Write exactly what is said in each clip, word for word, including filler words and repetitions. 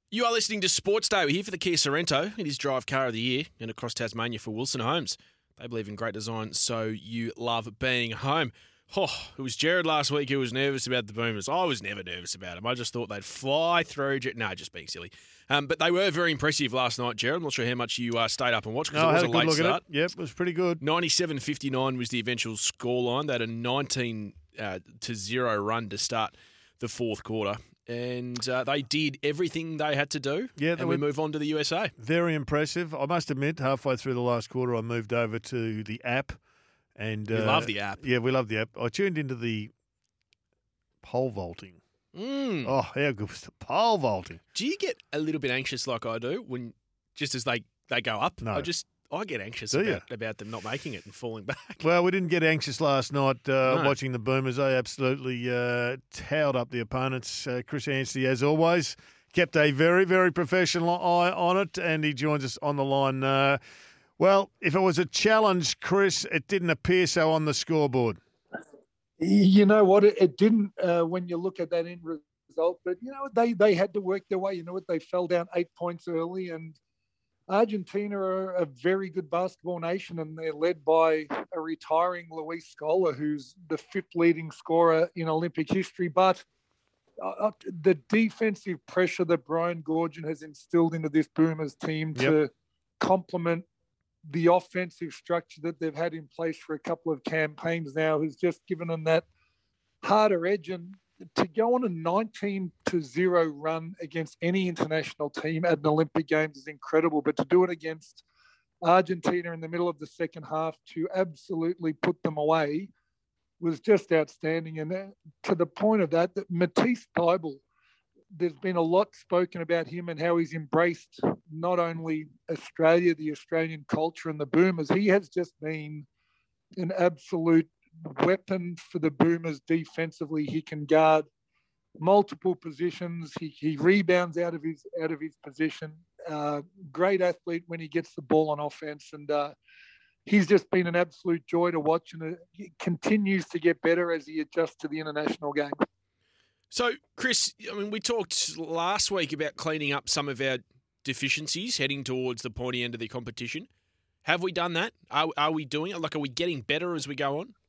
You are listening to Sports Day. We're here for the Kia Sorrento. It is Drive Car of the Year and across Tasmania for Wilson Homes. They believe in great design, so you love being home. Oh, it was Jared last week who was nervous about the Boomers. I was never nervous about them. I just thought they'd fly through. No, just being silly. Um, but they were very impressive last night, Jared. I'm not sure how much you uh, stayed up and watched because no, it was I had a, a good late look start. At it. Yep, it was pretty good. ninety-seven fifty-nine was the eventual scoreline. They had a nineteen uh, to zero run to start the fourth quarter. And uh, they did everything they had to do, yeah, and we move on to the U S A. Very impressive. I must admit, halfway through the last quarter, I moved over to the app. And We uh, love the app. Yeah, we love the app. I tuned into the pole vaulting. Mm. Oh, how good was the pole vaulting? Do you get a little bit anxious like I do when just as they, they go up? No. I just I get anxious Do about, about them not making it and falling back. Well, we didn't get anxious last night uh, No. watching the Boomers. They absolutely uh, towed up the opponents. Uh, Chris Anstey, as always, kept a very, very professional eye on it, and he joins us on the line. Uh, well, if it was a challenge, Chris, it didn't appear so on the scoreboard. You know what? It, it didn't uh, when you look at that end result. But, you know, they, they had to work their way. You know what? They fell down eight points early, and Argentina are a very good basketball nation, and they're led by a retiring Luis Scola, who's the fifth leading scorer in Olympic history. But uh, the defensive pressure that Brian Goorjian has instilled into this Boomers team Yep. to complement the offensive structure that they've had in place for a couple of campaigns now has just given them that harder edge. And to go on a nineteen to zero run against any international team at an Olympic Games is incredible, but to do it against Argentina in the middle of the second half to absolutely put them away was just outstanding. And to the point of that, that Matisse Thybulle, there's been a lot spoken about him and how he's embraced not only Australia, the Australian culture and the Boomers. He has just been an absolute weapon for the Boomers defensively. He can guard multiple positions. He, he rebounds out of his out of his position. Uh, great athlete when he gets the ball on offense, and uh, he's just been an absolute joy to watch, and he continues to get better as he adjusts to the international game. So, Chris, I mean, we talked last week about cleaning up some of our deficiencies heading towards the pointy end of the competition. Have we done that? Are, are we doing it? Like, are we getting better as we go on?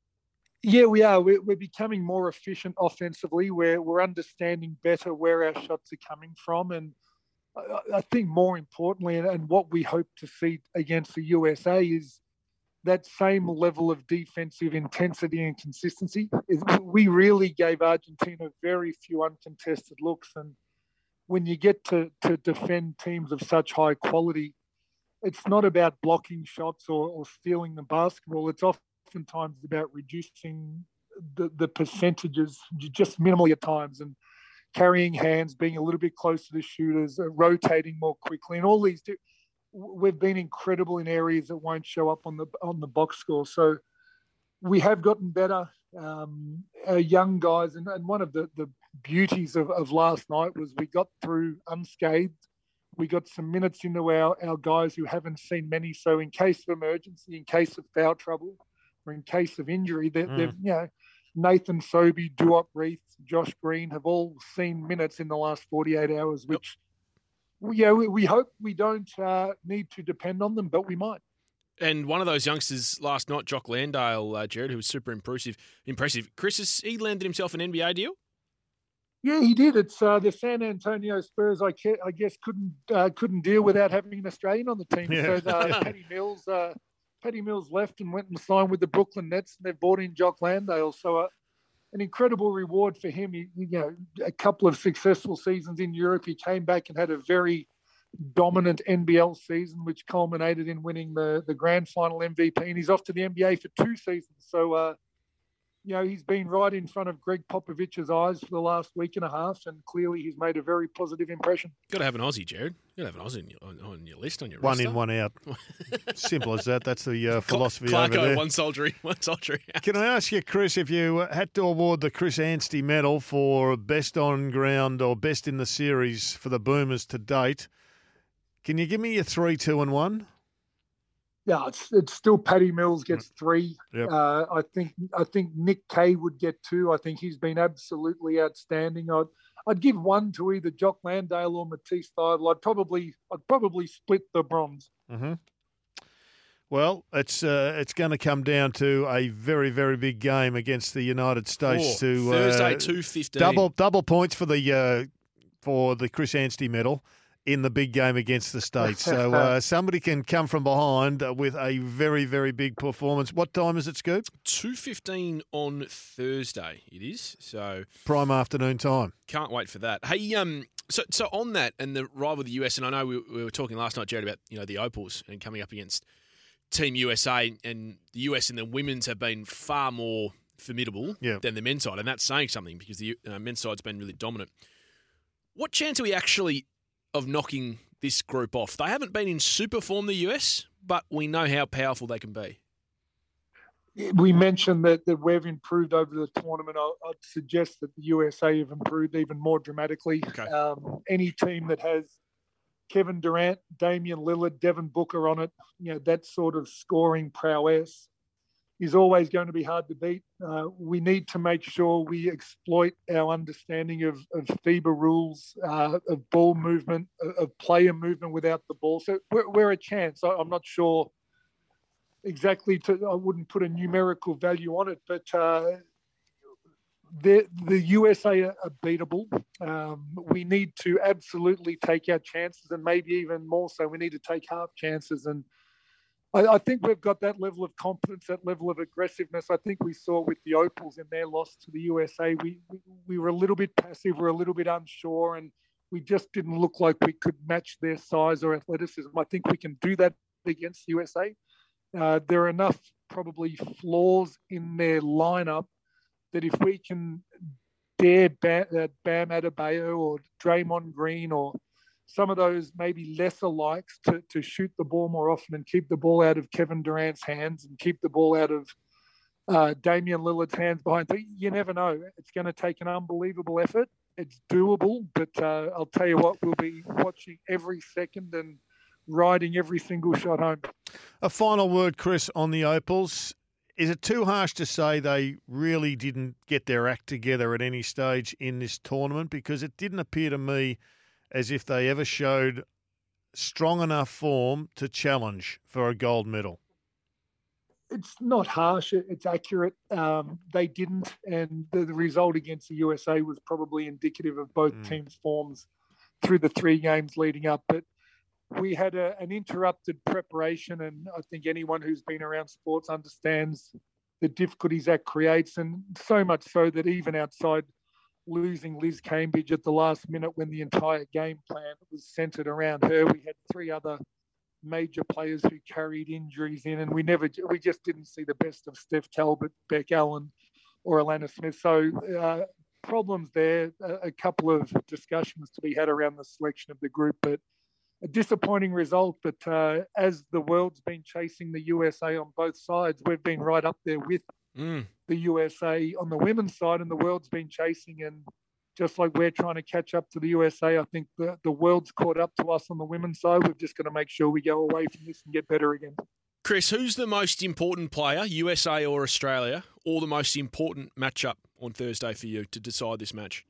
Yeah, we are. We're, we're becoming more efficient offensively. We're, we're understanding better where our shots are coming from. And I, I think more importantly, and, and what we hope to see against the U S A is that same level of defensive intensity and consistency. We really gave Argentina very few uncontested looks. And when you get to, to defend teams of such high quality, it's not about blocking shots or, or stealing the basketball. It's oftentimes about reducing the, the percentages just minimally at times and carrying hands, being a little bit closer to shooters, uh, rotating more quickly. And all these do, we've been incredible in areas that won't show up on the on the box score. So we have gotten better. Um, our young guys, and, and one of the, the beauties of, of last night was we got through unscathed. We got some minutes into our, our guys who haven't seen many. So in case of emergency, in case of foul trouble, or in case of injury, they're, Mm. they're, you know, Nathan Sobey, Duop Reith, Josh Green have all seen minutes in the last forty-eight hours, which we, yeah, we, we hope we don't uh, need to depend on them, but we might. And one of those youngsters last night, Jock Landale, uh, Jared, who was super impressive. Impressive. Chris, has he landed himself an N B A deal? Yeah, he did. It's uh, the San Antonio Spurs. I, ca- I guess couldn't uh, couldn't deal without having an Australian on the team. Yeah. So uh, Paddy Mills, uh, Paddy Mills left and went and signed with the Brooklyn Nets, and they've brought in Jock Landale. So uh, an incredible reward for him. He, you know, a couple of successful seasons in Europe. He came back and had a very dominant N B L season, which culminated in winning the the grand final M V P. And he's off to the N B A for two seasons. So. Uh, You know, he's been right in front of Greg Popovich's eyes for the last week and a half, and clearly he's made a very positive impression. Got to have an Aussie, Jared. Got to have an Aussie on your, on, on your list, on your One roster. in, one out. Simple as that. That's the uh, philosophy Clarko, over there. one soldier, one soldier out. Can I ask you, Chris, if you had to award the Chris Anstey medal for best on ground or best in the series for the Boomers to date, can you give me your three, two, and one? Yeah, it's it's still Paddy Mills gets three. Yep. Uh, I think I think Nick Kay would get two. I think he's been absolutely outstanding. I'd I'd give one to either Jock Landale or Matisse Thybulle. I'd probably I'd probably split the bronze. Mm-hmm. Well, it's uh, it's going to come down to a very very big game against the United States. Four. To Thursday uh, two fifteen. double double points for the uh, for the Chris Anstey medal in the big game against the States. So uh, somebody can come from behind with a very, very big performance. What time is it, Scoop? two fifteen on Thursday it is. So prime afternoon time. Can't wait for that. Hey, um, so so on that and the rival with the U S, and I know we, we were talking last night, Jared, about you know the Opals and coming up against Team U S A, and the U S and the women's have been far more formidable yeah. than the men's side, and that's saying something because the uh, men's side's been really dominant. What chance are we actually of knocking this group off? They haven't been in super form, the U S, but we know how powerful they can be. We mentioned that, that we've improved over the tournament. I, I'd suggest that the U S A have improved even more dramatically. Okay. Um, any team that has Kevin Durant, Damian Lillard, Devin Booker on it, you know, that sort of scoring prowess is always going to be hard to beat. Uh, we need to make sure we exploit our understanding of, of FIBA rules, uh, of ball movement, of player movement without the ball. So we're, we're a chance. I, I'm not sure exactly. To, I wouldn't put a numerical value on it, but uh, the the U S A are beatable. Um, we need to absolutely take our chances, and maybe even more so, we need to take half chances. And I, I think we've got that level of confidence, that level of aggressiveness. I think we saw with the Opals in their loss to the U S A, we, we, we were a little bit passive, we were a little bit unsure, and we just didn't look like we could match their size or athleticism. I think we can do that against U S A. Uh, there are enough probably flaws in their lineup that if we can dare Bam, uh, Bam Adebayo or Draymond Green or some of those maybe lesser likes to, to shoot the ball more often and keep the ball out of Kevin Durant's hands and keep the ball out of uh, Damian Lillard's hands behind. But you never know. It's going to take an unbelievable effort. It's doable, but uh, I'll tell you what, we'll be watching every second and riding every single shot home. A final word, Chris, on the Opals. Is it too harsh to say they really didn't get their act together at any stage in this tournament? Because it didn't appear to me as if they ever showed strong enough form to challenge for a gold medal. It's not harsh. It's accurate. Um, they didn't, and the, the result against the U S A was probably indicative of both mm. teams' forms through the three games leading up. But we had a, an interrupted preparation, and I think anyone who's been around sports understands the difficulties that creates, and so much so that even outside losing Liz Cambridge at the last minute when the entire game plan was centred around her, we had three other major players who carried injuries in, and we never, we just didn't see the best of Steph Talbot, Beck Allen, or Alana Smith. So uh, problems there, a, a couple of discussions to be had around the selection of the group, but a disappointing result. But uh, as the world's been chasing the U S A on both sides, we've been right up there with mm. the U S A on the women's side, and the world's been chasing. And just like we're trying to catch up to the U S A, I think the, the world's caught up to us on the women's side. We've just got to make sure we go away from this and get better again. Chris, who's the most important player, U S A or Australia, or the most important matchup on Thursday for you to decide this match?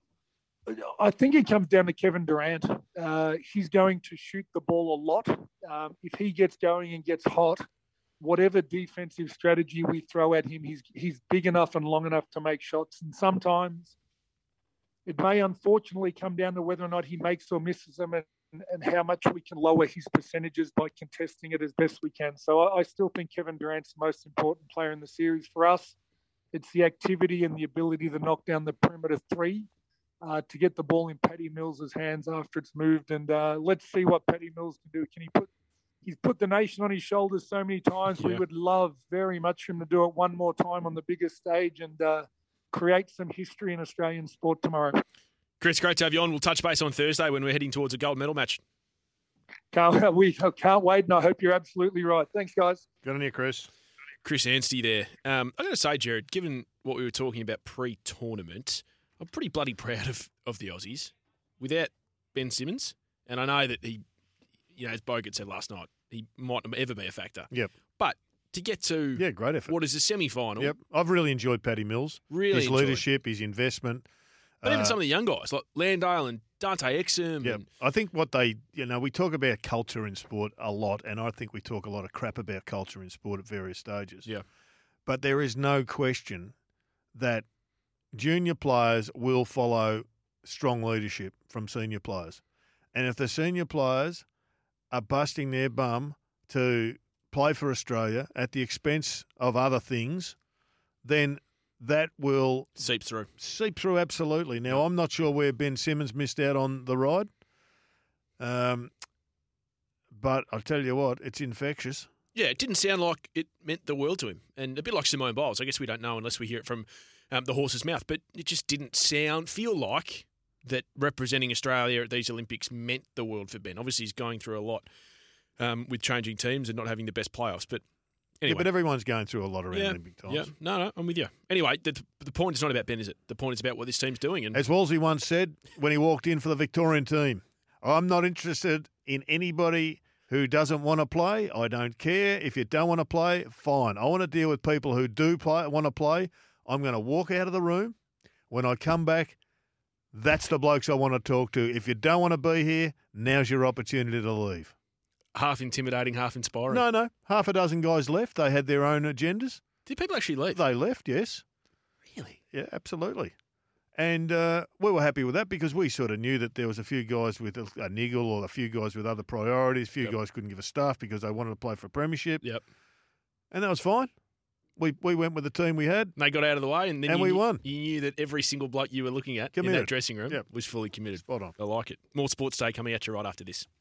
I think it comes down to Kevin Durant. Uh, he's going to shoot the ball a lot. Um, if he gets going and gets hot, whatever defensive strategy we throw at him, he's he's big enough and long enough to make shots. And sometimes it may unfortunately come down to whether or not he makes or misses them, and, and how much we can lower his percentages by contesting it as best we can. So I, I still think Kevin Durant's the most important player in the series for us. It's the activity and the ability to knock down the perimeter three. Uh, to get the ball in Patty Mills' hands after it's moved. And uh, let's see what Patty Mills can do. Can he put, he's put the nation on his shoulders so many times. Yeah. We would love very much for him to do it one more time on the biggest stage and uh, create some history in Australian sport tomorrow. Chris, great to have you on. We'll touch base on Thursday when we're heading towards a gold medal match. Can't, we can't wait, and I hope you're absolutely right. Thanks, guys. Good on you, Chris. Chris Anstey there. Um, I got to say, Jared, given what we were talking about pre-tournament, I'm pretty bloody proud of, of the Aussies without Ben Simmons. And I know that he, you know, as Bogut said last night, he might not ever be a factor. Yep. But to get to Yeah, great effort. what is a semi-final, Yep. I've really enjoyed Paddy Mills. really his enjoyed. leadership, his investment. But even Uh, some of the young guys like Landale and Dante Exum. Yeah, and I think what they, you know, we talk about culture in sport a lot, and I think we talk a lot of crap about culture in sport at various stages. Yeah. But there is no question that junior players will follow strong leadership from senior players. And if the senior players are busting their bum to play for Australia at the expense of other things, then that will seep through. seep through absolutely. Now, I'm not sure where Ben Simmons missed out on the ride, um, but I'll tell you what, it's infectious. Yeah, it didn't sound like it meant the world to him. And a bit like Simone Biles. I guess we don't know unless we hear it from um, the horse's mouth. But it just didn't sound, feel like that representing Australia at these Olympics meant the world for Ben. Obviously, he's going through a lot um, with changing teams and not having the best playoffs. But anyway. Yeah, but everyone's going through a lot around yeah, Olympic times. Yeah, no, no, I'm with you. Anyway, the, the point is not about Ben, is it? The point is about what this team's doing. And As Wolsey once said when he walked in for the Victorian team, I'm not interested in anybody who doesn't want to play. I don't care. If you don't want to play, fine. I want to deal with people who do play, want to play. I'm going to walk out of the room. When I come back, that's the blokes I want to talk to. If you don't want to be here, now's your opportunity to leave. half intimidating, half inspiring. No, no. Half a dozen guys left. They had their own agendas. Did people actually leave? They left, yes. Really? Yeah, absolutely. And uh, we were happy with that because we sort of knew that there was a few guys with a, a niggle or a few guys with other priorities. A few Yep. guys couldn't give a stuff because they wanted to play for a premiership. Yep. And that was fine. We we went with the team we had. They got out of the way, and then And you we knew, won. You knew that every single bloke you were looking at in Committed. that dressing room Yep. was fully committed. Spot on. I like it. More Sports Day coming at you right after this.